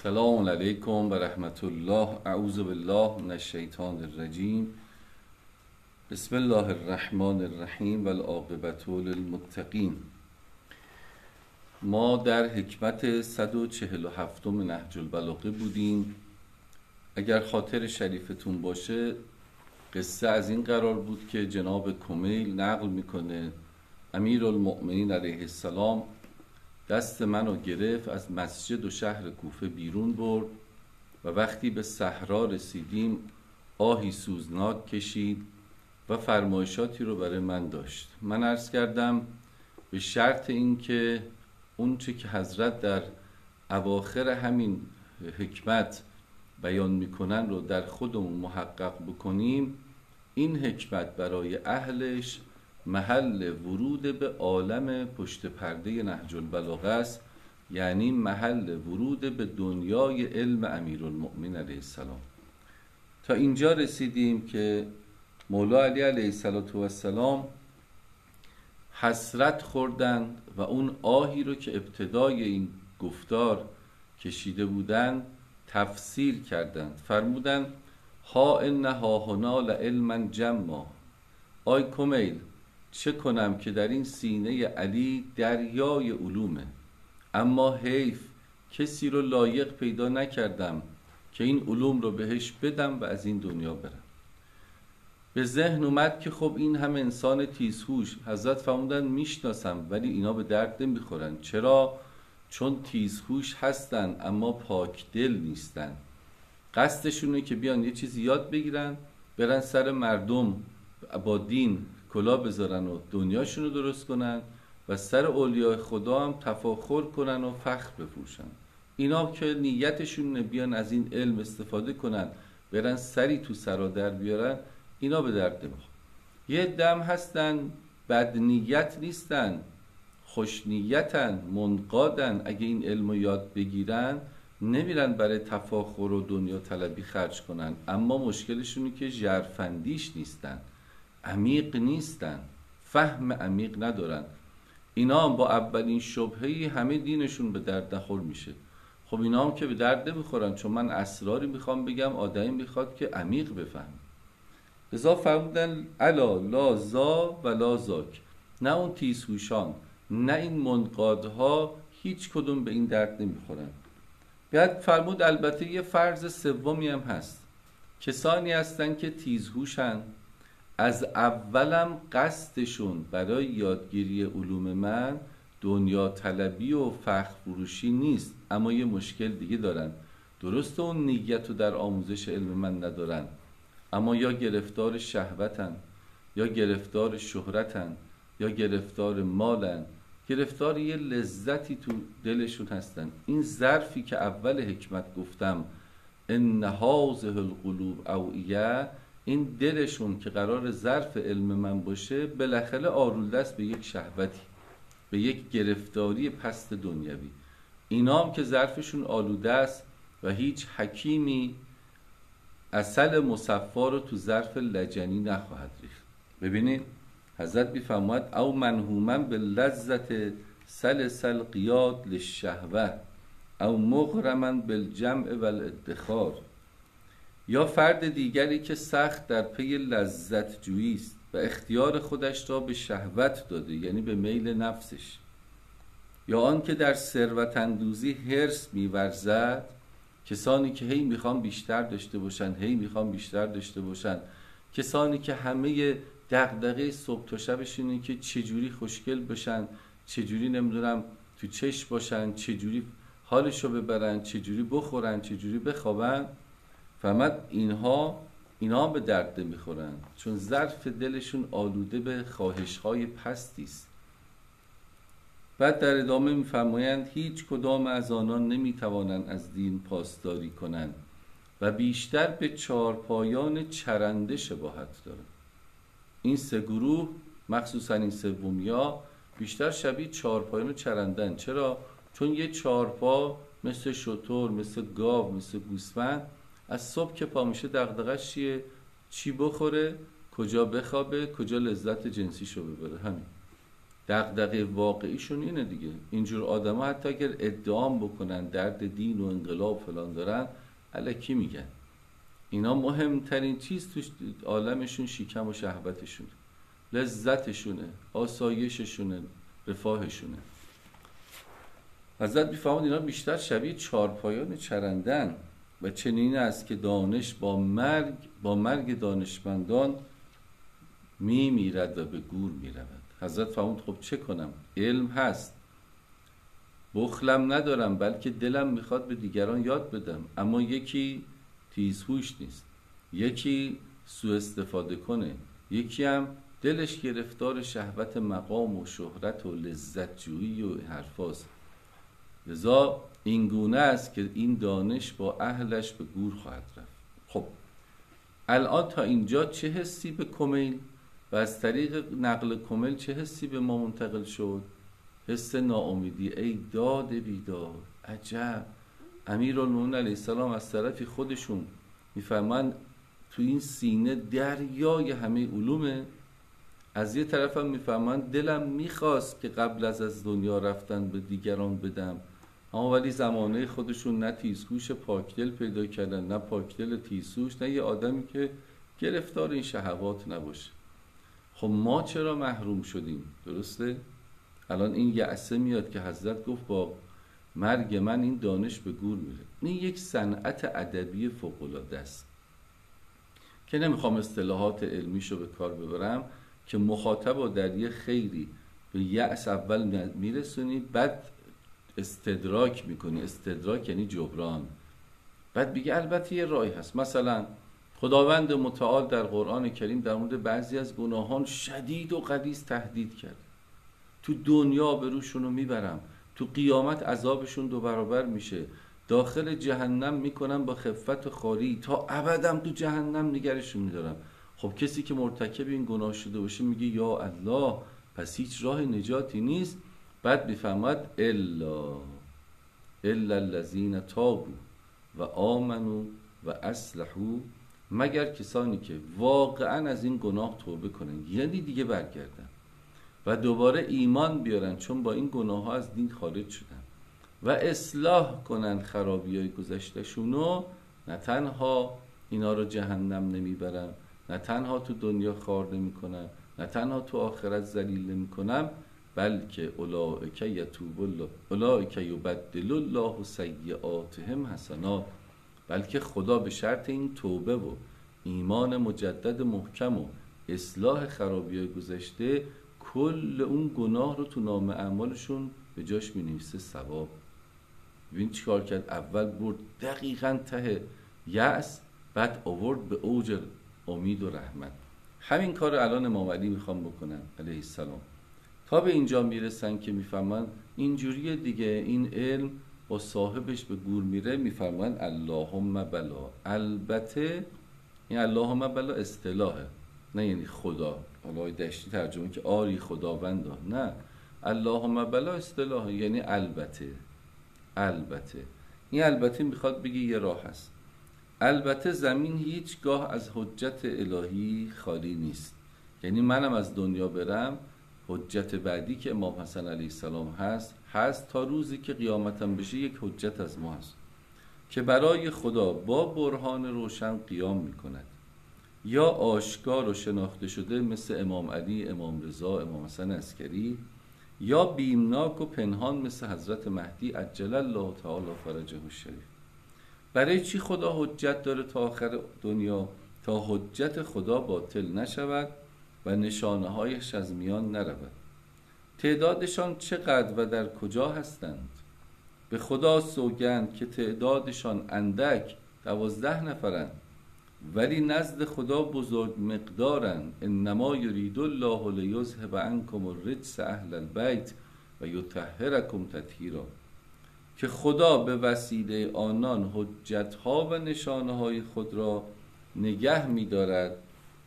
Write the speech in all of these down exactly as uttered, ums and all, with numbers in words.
السلام علیکم و رحمت الله. اعوذ بالله من الشیطان الرجیم. بسم الله الرحمن الرحیم و العاقبة للمتقین. ما در حکمت صد و چهل و هفت نهج البلاغه بودیم. اگر خاطر شریفتون باشه قصه از این قرار بود که جناب کمیل نقل میکنه امیرالمؤمنین علیه السلام دست منو گرفت، از مسجد و شهر کوفه بیرون برد و وقتی به صحرا رسیدیم آهی سوزناک کشید و فرمایشاتی رو برای من داشت. من عرض کردم به شرط این که اون چه که حضرت در اواخر همین حکمت بیان میکنن رو در خودمون محقق بکنیم، این حکمت برای اهلش محل ورود به عالم پشت پرده نهج البلاغه است، یعنی محل ورود به دنیای علم امیرالمؤمنین علیه السلام. تا اینجا رسیدیم که مولا علی علیه السلام حسرت خوردند و اون آهی رو که ابتدای این گفتار کشیده بودند تفسیر کردند. فرمودند ها ان ها هنا لعلما جما. آی کمیل، چه کنم که در این سینه علی دریای علومه، اما حیف کسی رو لایق پیدا نکردم که این علوم رو بهش بدم و از این دنیا برم. به ذهن اومد که خب این هم انسان تیزهوش. حضرت فرمودن میشناسم ولی اینا به درد نمیخورن. چرا؟ چون تیزهوش هستن اما پاک دل نیستن. قصدشونه که بیان یه چیزی یاد بگیرن، برن سر مردم با دین کلا بذارن و دنیاشونو درست کنن و سر اولیاء خدا هم تفاخر کنن و فخر بپوشن. اینا که نیتشون بیان از این علم استفاده کنن، برن سری تو سرا در بیارن، اینا به درد نمیخوره. یه دم هستن بد نیت نیستن، خوش نیتن، منقادن. اگه این علمو یاد بگیرن نمیرن برای تفاخر و دنیا طلبی خرج کنن، اما مشکلشونه که ژرفندیش نیستن، عمیق نیستن، فهم عمیق ندارن. اینا هم با اولین شبهه‌ای همه دینشون به درد نخور میشه. خب اینا هم که به درد نمیخورن، چون من اسراری میخوام بگم، آدمی میخواد که عمیق بفهم. لذا فرمودن الا لا زا و لا زاک. نه اون تیزهوشان نه این منقادها هیچ کدوم به این درد نمیخورن. بعد فرمود البته یه فرض سومی هم هست. کسانی هستن که تیزهوشن، از اولم قصدشون برای یادگیری علوم من دنیا طلبی و فخر فروشی نیست، اما یه مشکل دیگه دارن. درست اون نیت رو در آموزش علم من ندارن، اما یا گرفتار شهوتن، یا گرفتار شهرتن، یا گرفتار مالن، گرفتار یه لذتی تو دلشون هستن. این ظرفی که اول حکمت گفتم ان هذه القلوب اوعیه، این دلشون که قرار ظرف علم من باشه بالاخره آلوده است به یک شهوتی، به یک گرفتاری پست دنیوی. اینا هم که ظرفشون آلوده است و هیچ حکیمی عسل مصفا رو تو ظرف لجنی نخواهد ریخت. ببینید حضرت میفرماید او منهوما باللذت سلسل قیاد للشهوه او مغرما بالجمع والادخار. یا فرد دیگری که سخت در پی لذت جویی است و اختیار خودش را به شهوت داده، یعنی به میل نفسش. یا آن که در ثروت اندوزی حرص می‌ورزد. کسانی که هی میخوان بیشتر داشته باشن، هی میخوان بیشتر داشته باشن. کسانی که همه دغدغه صبح تا شبش اینه که چجوری خوشگل بشن، چجوری نمیدونم تو چشم باشن، چجوری حالشو ببرن، چجوری بخورن، چجوری بخوابن. فهمت اینها اینا به درد میخورن، چون ظرف دلشون آلوده به خواهش‌های پستی است. بعد در ادامه میفرمایند هیچ کدام از آنان نمیتوانند از دین پاسداری کنند و بیشتر به چارپایان چرنده شباهت دارند. این سه گروه، مخصوصا این سومیا، بیشتر شبیه چارپایان چرندن. چرا؟ چون یه چارپا مثل شتر، مثل گاو، مثل گوسفند از صبح که پا میشه دغدغه‌اش چیه؟ چی بخوره، کجا بخوابه، کجا لذت جنسیشو ببره. همین. دغدغه واقعیشون اینه دیگه. اینجور آدم ها حتی اگر ادعام بکنن درد دین و انقلاب فلان دارن، الکی میگن. اینا مهمترین چیز توش عالمشون شکم و شهوتشونه، لذتشونه، آسایششونه، رفاهشونه. حضرت میفهمد اینا بیشتر شبیه چارپایان چرندن و چنین است که دانش با مرگ با مرگ دانشمندان می میرد و به گور می رود. حضرت فرمود خب چه کنم؟ علم هست، بخلم ندارم، بلکه دلم میخواد به دیگران یاد بدم، اما یکی تیزهوش نیست، یکی سوء استفاده کنه، یکی هم دلش گرفتار شهوت مقام و شهرت و لذت جویی و حرفاست. لذا این گونه است که این دانش با اهلش به گور خواهد رفت. خب الان تا اینجا چه حسی به کمیل و از طریق نقل کمیل چه حسی به ما منتقل شد؟ حس ناامیدی. ای داد بیداد، عجب. امیرالمومنین علیه السلام از طرفی خودشون میفرمایند تو این سینه دریای همه علومه، از یه طرف هم میفرمایند دلم میخواست که قبل از از دنیا رفتن به دیگران بدم، اما ولی زمانه خودشون نه تیزهوش پاکدل پیدا کردن، نه پاکدل تیزهوش، نه یه آدمی که گرفتار این شهوات نباشه. خب ما چرا محروم شدیم؟ درسته؟ الان این یأسه میاد که حضرت گفت با مرگ من این دانش به گور میره. این یک صنعت ادبی فوق‌العاده است که نمیخوام اصطلاحات علمیشو به کار ببرم، که مخاطب رو در یه خیری به یأس اول میرسونی، بعد استدراک میکنی. استدراک یعنی جبران. بعد بگی البته یه راهی هست. مثلا خداوند متعال در قرآن کریم در مورد بعضی از گناهان شدید و غلیظ تهدید کرد. تو دنیا به روشونو میبرم، تو قیامت عذابشون دو برابر میشه، داخل جهنم میکنم با خفت خاری، تا ابدم تو جهنم نگرشون میدارم. خب کسی که مرتکب این گناه شده باشه میگه یا الله، پس هیچ راه نجاتی نیست. بعد میفهمد الا الا الذین تابوا و آمنوا و اصلحوا، مگر کسانی که واقعا از این گناه توبه کنن، یعنی دیگه برگردن و دوباره ایمان بیارن، چون با این گناه ها از دین خارج شدن، و اصلاح کنن خرابی های گذشته شونو، نه تنها اینا رو جهنم نمیبرن، نه تنها تو دنیا خار نمی کنن، نه تنها تو آخرت ذلیل نمی کنن، بلکه اولئک یتوب الله اولئک یبدل الله سیئاتهم حسنات، بلکه خدا به شرط این توبه و ایمان مجدد محکم و اصلاح خرابی های گذشته، کل اون گناه رو تو نام اعمالشون به جاش می نویسه ثواب. ببین چیکار کرد؟ اول برد دقیقاً ته یأس، بعد آورد به اوج امید و رحمت. همین کار الان امام علی میخوام بکنن علیه السلام، تا به اینجا میرسن که میفهمن اینجوریه دیگه، این علم با صاحبش به گور میره. میفرمان اللهم بلا. البته این اللهم بلا اصطلاحه، نه یعنی خدا. حالا دشتی ترجمه که آری خداوندا، نه، اللهم بلا اصطلاحه یعنی البته. البته این البته میخواد بگی یه راه هست. البته زمین هیچگاه از حجت الهی خالی نیست، یعنی منم از دنیا برم، حجت بعدی که امام حسن علیه السلام هست هست تا روزی که قیامتم بشه، یک حجت از ما هست که برای خدا با برهان روشن قیام میکند، یا آشکار و شناخته شده مثل امام علی، امام رضا، امام حسن عسکری، یا بیمناک و پنهان مثل حضرت مهدی عجل الله تعالی فرجه الشریف. برای چی خدا حجت داره تا آخر دنیا؟ تا حجت خدا باطل نشود و نشانه هایش از میان نرود. تعدادشان چقدر و در کجا هستند؟ به خدا سوگند که تعدادشان اندک، دوازده نفرند، ولی نزد خدا بزرگ مقدارند. انما یرید الله لیذهب عنکم الرجس اهل البیت و یطهرکم تطهیرا، که خدا به وسیله آنان حجتها و نشانه های خود را نگه می دارد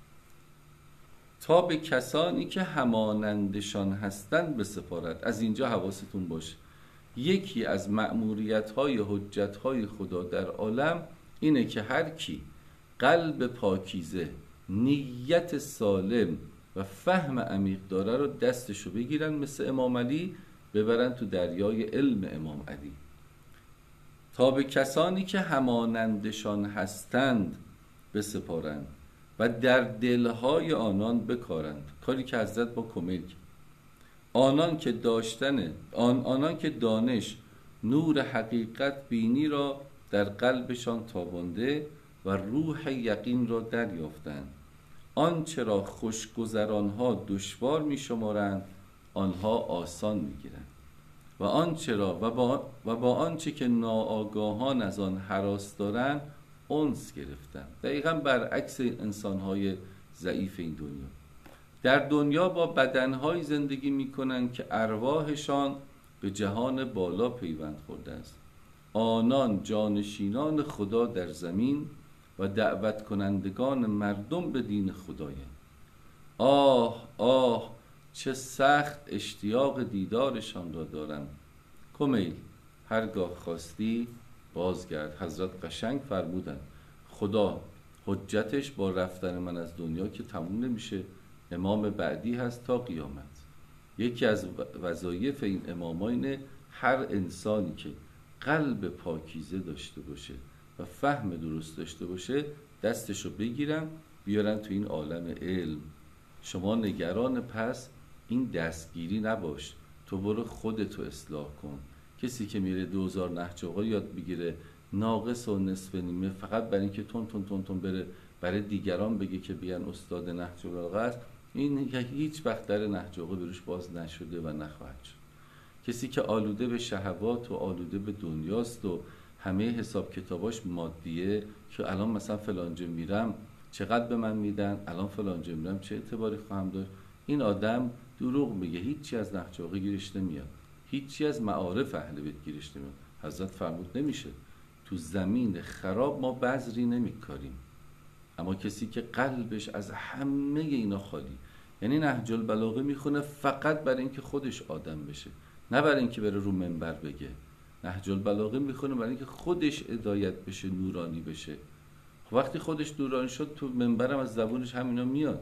تا به کسانی که همانندشان هستند بسپارد. از اینجا حواستون باشه، یکی از مأموریت های حجت های خدا در عالم اینه که هر کی قلب پاکیزه، نیت سالم و فهم عمیق داره رو دستشو بگیرن، مثل امام علی ببرن تو دریای علم امام علی، تا به کسانی که همانندشان هستند بسپارند و در دلهای آنان بکارند. کاری که حضرت با کمیل کرد. آنان که داشتن آن آنان که دانش نور حقیقت بینی را در قلبشان تابانده و روح یقین را دریافتند، آنچه را خوشگذرانها دشوار می شمارند آنها آسان می گیرند و آنچه را و با, و با آنچه که ناآگاهان از آن هراس دارند انس گرفتند. دقیقاً برعکس انسانهای ضعیف این دنیا. در دنیا با بدنهای زندگی می کنند که ارواحشان به جهان بالا پیوند خورده است. آنان جانشینان خدا در زمین و دعوت کنندگان مردم به دین خدایند. آه آه چه سخت اشتیاق دیدارشان را دارم. کمیل هرگاه خواستی بازگرد. حضرت قشنگ فرمودند خدا حجتش با رفتن من از دنیا که تموم نمیشه، امام بعدی هست تا قیامت. یکی از وظایف این اماما اینه هر انسانی که قلب پاکیزه داشته باشه و فهم درست داشته باشه دستشو بگیرن بیارن تو این عالم علم. شما نگران پس این دستگیری نباش، تو برو خودتو اصلاح کن. کسی که میره دوزار نهج آقا یاد بگیره ناقص و نصف نیمه فقط برای اینکه تون تون تون تون بره برای دیگران بگه که بیان استاد نهج آقا است، این هیچ وقت در نهج آقا بروش باز نشده و نخواهد شد. کسی که آلوده به شهوات و آلوده به دنیاست و همه حساب کتاباش مادیه که الان مثلا فلانجا میرم چقدر به من میدن، الان فلانجا میرم چه اعتباری خواهم داشت، این آدم دروغ میگه. هیچی از نهج آقا گیرش نمیاد، هیچی از معارف اهل بیت گیرش نمیاد. حضرت فرمود نمیشه تو زمین خراب ما بذری نمیکاریم. اما کسی که قلبش از همه اینا خالی، یعنی نهج البلاغه میخونه فقط برای اینکه خودش آدم بشه، نه برای اینکه بره رو منبر بگه. نهج البلاغه میخونه برای اینکه خودش هدایت بشه، نورانی بشه. وقتی خودش نورانی شد تو منبرم از زبونش همینا میاد.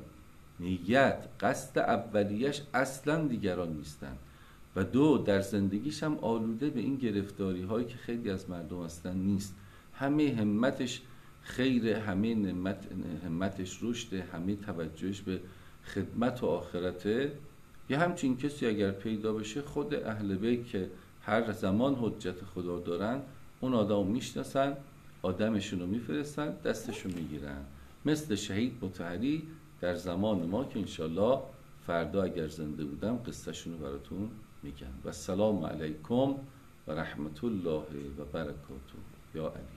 نیت قصد اولیش اصلا دیگران نیستن و دو در زندگیش هم آلوده به این گرفتاری هایی که خیلی از مردم هستن نیست. همه همتش خیر، همه نعمت همتش رشد، همه توجهش به خدمت و آخرته. یه همچین کسی اگر پیدا بشه خود اهل بیت که هر زمان حجت خدا دارن اون آدم رو میشناسن، آدمشون رو میفرستن، دستشون میگیرن. مثل شهید مطهری در زمان ما که انشالله فردا اگر زنده بودم قصهشون رو براتون میگم. و السلام علیکم و رحمت الله و برکاته. یا علی.